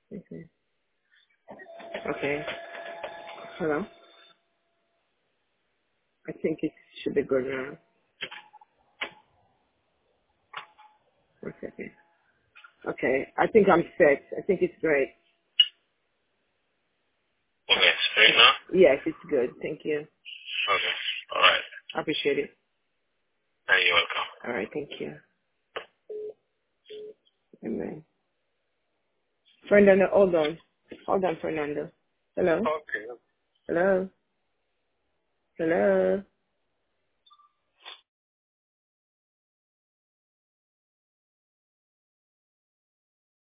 Okay. Okay. Hello. I think it should be good now. One second. Okay. I think I'm set. I think it's great. Okay, straight now? Yes, it's good. Thank you. Okay. All right. I appreciate it. You're welcome. All right. Thank you. Amen. Fernando, hold on. Hold on, Fernando. Hello? Okay. Hello? Hello?